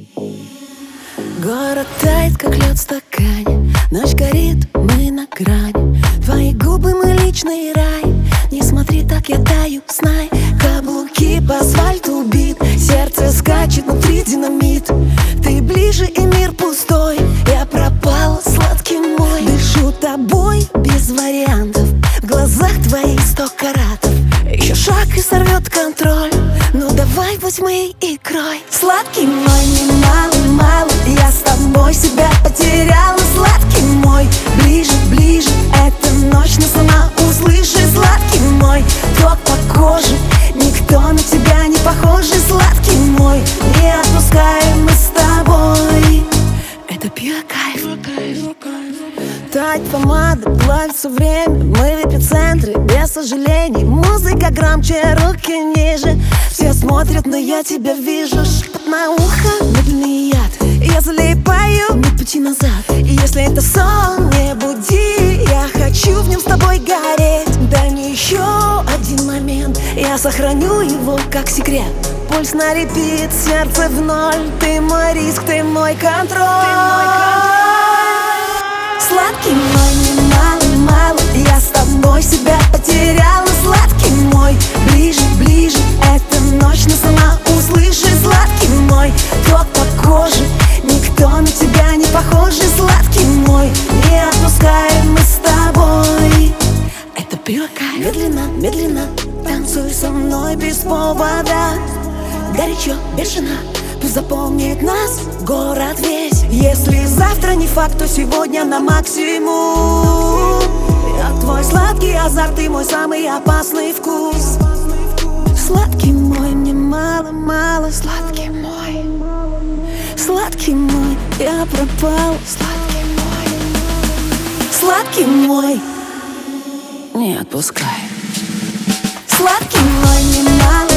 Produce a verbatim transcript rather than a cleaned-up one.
Город тает, как лед в стакане. Ночь горит, мы на грани. Твои губы, мой личный рай. Не смотри так, я таю, знай. Каблуки по асфальту бит. Сердце скачет, внутри динамит. Ты ближе, и мир пустой. Я пропала, сладкий мой. Дышу тобой без вариантов. В глазах твоих сто каратов. Еще шаг и сорвет контроль. Ну давай возьми и крой. Сладкий мой, не мало, мало. Я с тобой себя потеряла. Сладкий мой, ближе, ближе. Эта ночь нас сама услышит. Сладкий мой, ток по коже. Никто на тебя не похожий. Сладкий мой, не отпускаем мы с тобой. Это пьюр кайф. Тать помада, плавится время. Мы в эпицентре, без сожалений. Музыка громче, руки ниже. Все смотрят, но я тебя вижу. Шепот на ухо, медленный яд. Я залипаю, нет пути назад. И если это сон, не буди. Я хочу в нем с тобой гореть. Дай мне еще один момент. Я сохраню его как секрет. Пульс на репит, сердце в ноль. Ты мой риск, ты мой контроль. Сладкий мой, не мало, мало. Я с тобой себя потеряла. Сладкий мой, ближе, ближе. Эта ночь нас сама услышит. Сладкий мой, ток по коже. Никто на тебя не похожий. Сладкий мой, не отпускаем мы с тобой. Это пьюр кайф. Медленно, медленно танцуй со мной без повода. Горячо, бешено. Пусть запомнит нас город весь. Если завтра не факт, то сегодня на максимум. Я твой сладкий азарт, ты мой самый опасный вкус. Сладкий мой, мне мало-мало. Сладкий мой, сладкий мой, я пропал. Сладкий мой, сладкий мой, не отпускай. Сладкий мой, не мало.